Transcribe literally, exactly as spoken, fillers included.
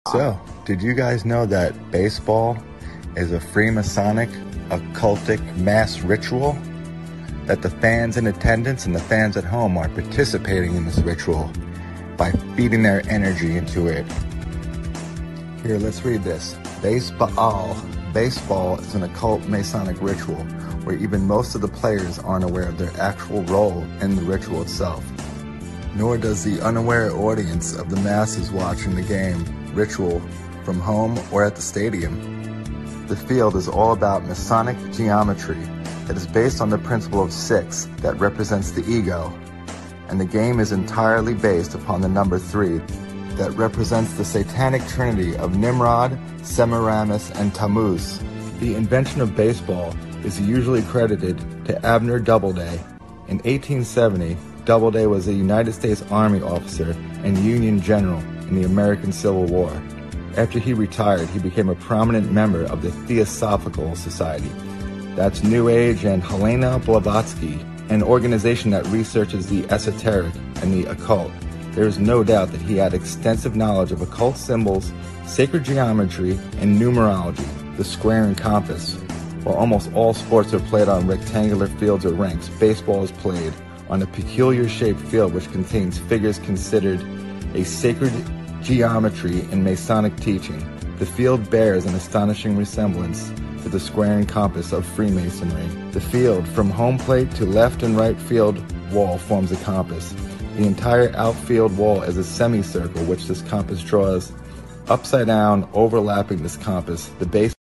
So, did you guys know that baseball is a Freemasonic, occultic mass ritual? That the fans in attendance and the fans at home are participating in this ritual by feeding their energy into it. Here, let's read this. Baseball. Baseball is an occult Masonic ritual where even most of the players aren't aware of their actual role in the ritual itself. Nor does the unaware audience of the masses watching the game ritual from home or at the stadium. The field is all about Masonic geometry that is based on the principle of six that represents the ego, and the game is entirely based upon the number three that represents the satanic trinity of Nimrod, Semiramis, and Tammuz. The invention of baseball is usually credited to Abner Doubleday. In eighteen seventy, Doubleday was a United States Army officer and Union general in the American Civil War. After he retired, he became a prominent member of the Theosophical Society. That's New Age, and Helena Blavatsky, an organization that researches the esoteric and the occult. There is no doubt that he had extensive knowledge of occult symbols, sacred geometry, and numerology, the square and compass. While almost all sports are played on rectangular fields or rinks, baseball is played on a peculiar-shaped field which contains figures considered a sacred geometry in Masonic teaching. The field bears an astonishing resemblance to the square and compass of Freemasonry. The field, from home plate to left and right field wall, forms a compass. The entire outfield wall is a semicircle which this compass draws upside down, overlapping this compass. The base